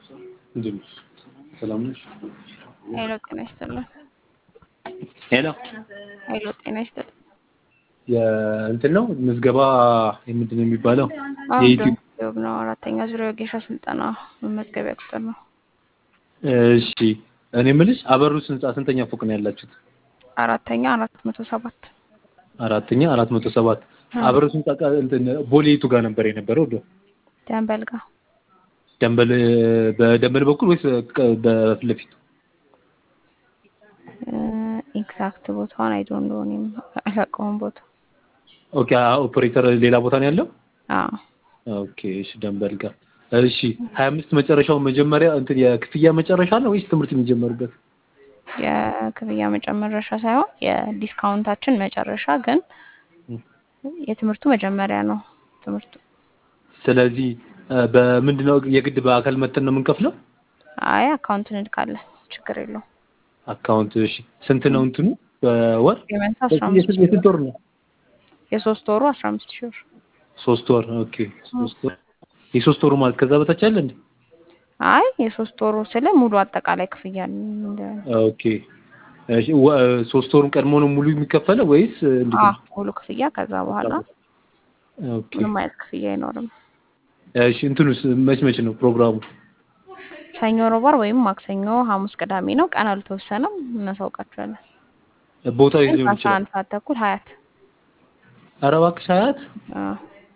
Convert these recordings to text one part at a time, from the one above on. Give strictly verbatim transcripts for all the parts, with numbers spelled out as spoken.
እንዴት ሰላም ነሽ? ሄሎ ጤና ይስጥልን። ሄሎ ሄሎ ጤና ይስጥልን። የእንትን ነው ምዝገባ ምንድን ነው የሚባለው? የዩቲዩብ የዩቲዩብ ነው። አራተኛ ዙሪያ ወጌሻ ስልጠና መመዝገቢያ ቁጥር ነው። እሺ እኔ የምልሽ አበሩስ ህንጻ ስንተኛ ፎቅ ነው ያላችሁት? አራተኛ አራት መቶ ሰባት አራተኛ አራት መቶ ሰባት አበሩስ ህንጻ እንትን ቦሌቱ ጋር ነበር የነበረው ዶ ደንበል ጋር ደንበል በደንበል በኩል ወይስ በፊት ለፊት? ኤግዛክት ቦታውን አይ ዶንት ኖ እኔም አላውቀውም ቦታ። ኦኬ ኦፕሬተር ሌላ ቦታ ነው ያለው? አዎ ኦኬ እሺ ደንበል ጋር እሺ ሀያ አምስት መጨረሻው መጀመሪያ እንትን የክፍያ መጨረሻ ነው ወይስ ትምህርት የሚጀመርበት? የክፍያ መጨረሻ ሳይሆን የዲስካውንታችን መጨረሻ ግን የትምህርቱ መጀመሪያ ነው ትምህርቱ። ስለዚህ በምንድነው የግድ በአካል መተን ነው የምንከፍለው? አይ አካውንት እንልካለን ችግር የለውም። አካውንት እሺ ስንት ነው እንትኑ በወር? የመንታ አስራ አምስት ሺህ የስንት ወር ነው? የሶስት ወሩ አስራ አምስት ሺህ ብር። ሶስት ወር ኦኬ ሶስት ወር የሶስት ወሩ ማለት ከዛ በታች አለ እንዴ? አይ የሶስት ወሩ ስለ ሙሉ አጠቃላይ ክፍያ እንደ ኦኬ እሺ ሶስት ወሩን ቀድሞ ነው ሙሉ የሚከፈለው ወይስ እንዴት ነው? ሙሉ ክፍያ ከዛ በኋላ ኦኬ ምንም አይነት ክፍያ አይኖርም። እሺ እንትኑስ መች መች ነው ፕሮግራሙ? ሰኞ፣ ሮብ፣ ወይም ማክሰኞ፣ ሐሙስ፣ ቅዳሜ ነው። ቀን አልተወሰነም እናሳውቃችኋለን። ቦታው ይዞ ይችላል። አስራ አንድ ሰዓት ተኩል ሀያት። ኧረ እባክሽ ሀያት? አዎ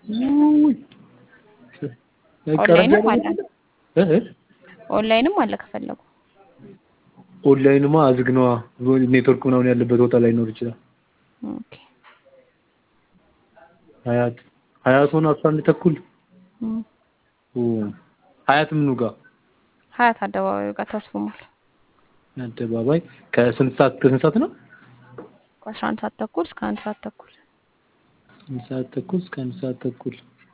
ኦንላይንም አለ እህ ኦንላይንም አለ ከፈለጉ። ኦንላይንማ አዝግ ነዋ ኔትወርክ ምናምን ያለበት ቦታ ላይ ኖር ይችላል። ኦኬ ሀያት ሀያት ሆነ አስራ አንድ ተኩል ኦ ሀያት ምኑ ጋር? ሀያት አደባባዩ ጋር ታስፎማል። አደባባይ ከስንት ሰዓት ከስንት ሰዓት ነው? ከአስራ አንድ ሰዓት ተኩል እስከ አንድ ሰዓት ተኩል። አንድ ሰዓት ተኩል እስከ አንድ ሰዓት ተኩል።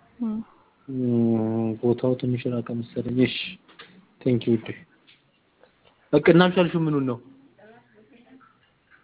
ቦታው ትንሽ ራቀ መሰለኝ። እሺ ቴንክ ዩ። በቃ እናምሻልሽው ምኑን ነው?